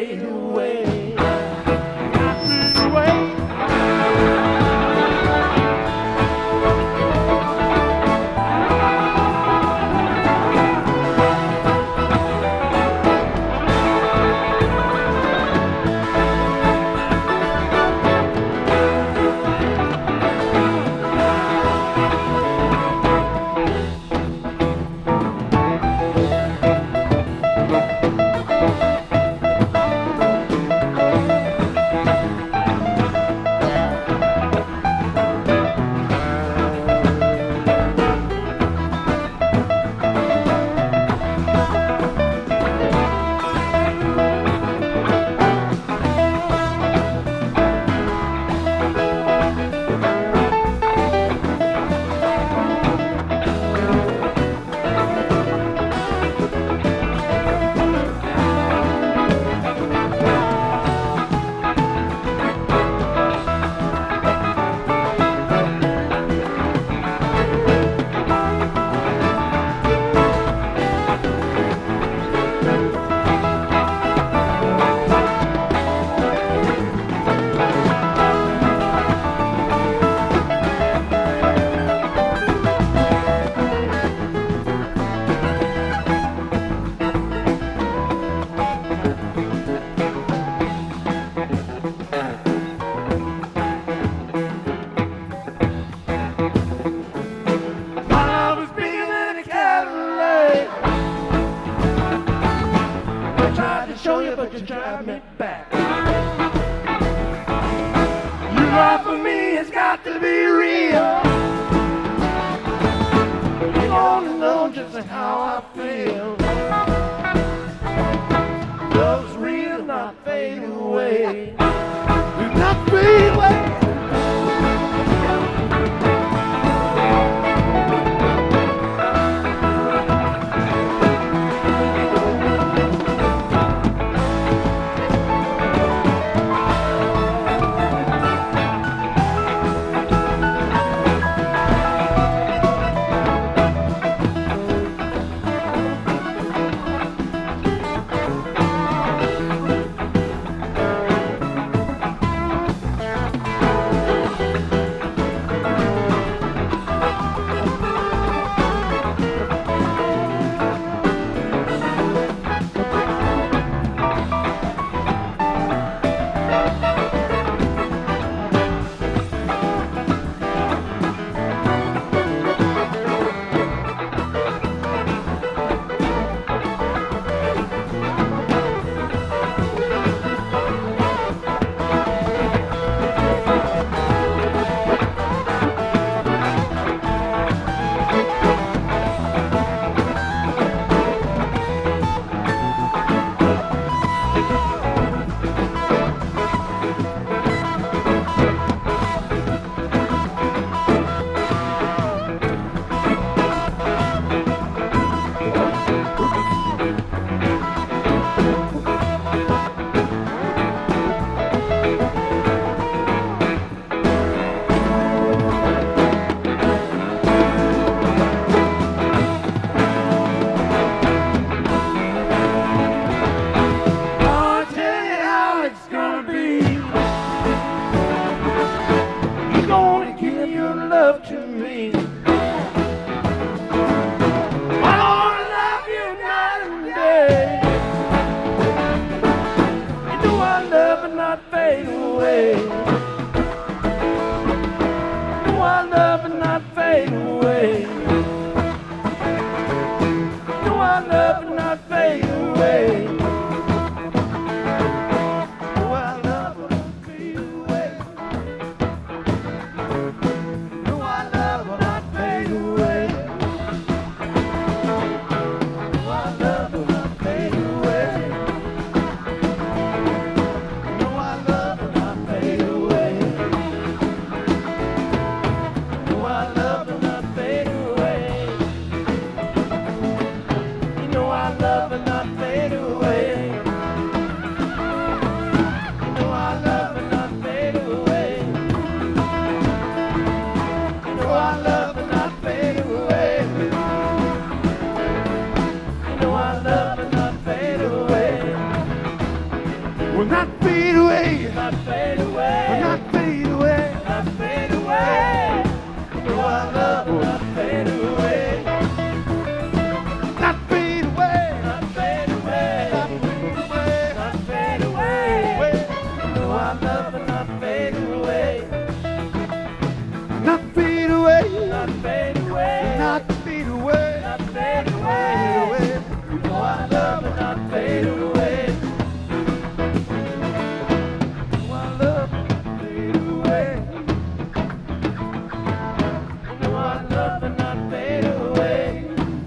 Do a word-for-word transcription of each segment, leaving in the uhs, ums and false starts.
fade away. Fade away. Show you, but you drive me back. You love for me has got to be real. You want to know just how I feel. Love's real, not fade away. Not fade away. not fade away. not fade away, Not fade away. not fade away. No, our love will not fade away, Not fade away. not fade away, Not fade away. not fade away. No, our love will not fade away, Not fade away. not fade away, Not fade away. not fade Fade away. away. No, our love will not fade away. No, our love will not fade away. No, our love will not fade away.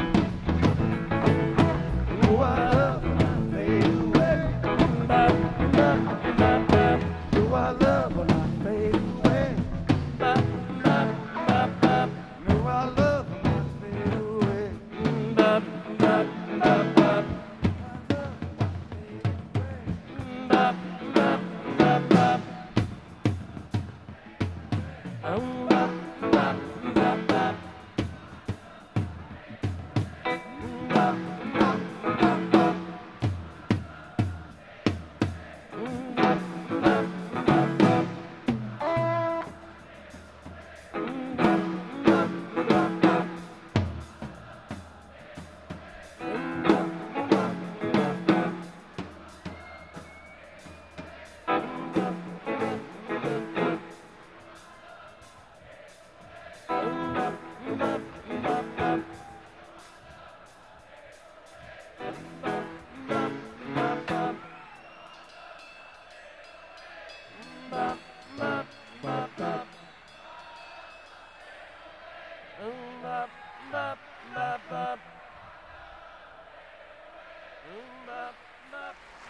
No, our love will not fade away. Ba, ba, ba, ba, No, our love will not fade away. ba, ba, ba, ba. No, our love will not fade away. Ba, ba, ba, ba. Ba, ba, ba, ba. Oh, ba, ba, ba, ba. Ba, ba, ba, ba. Ba, ba, ba, ba. Ba, ba, ba.